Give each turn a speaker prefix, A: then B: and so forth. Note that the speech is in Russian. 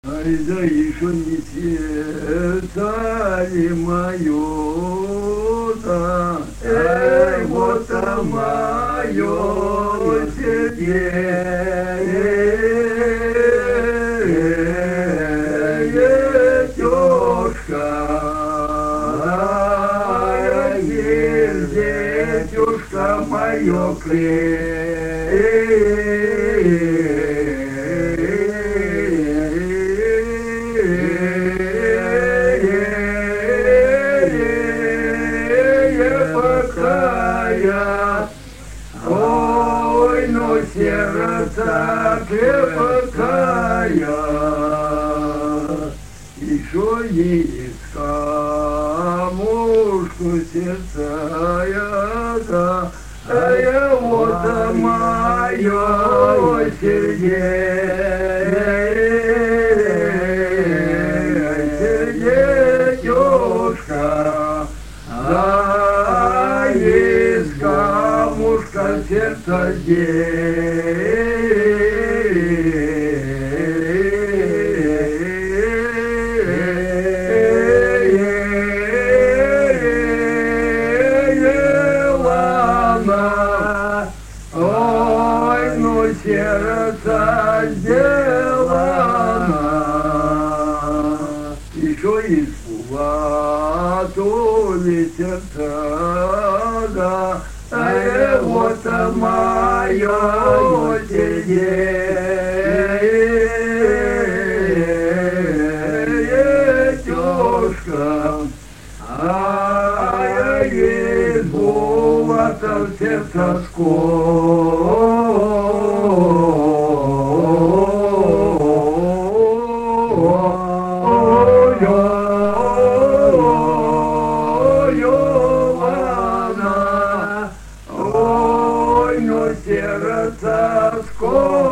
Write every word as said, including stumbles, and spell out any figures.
A: Ай да еще не сердце ли мое, да, эй, вот мое сердце, тёшка, езде, тёшка мое крепкая, ой, но сердце крепкая, еще есть камушку сердца, да, а я вот мое сердечко, да, есть камушка сердца сделана, ой, ну сердце сделано, еще и золотое сердце, да, а вот мое сердечко, а я есть золото в сердце сердце скоро.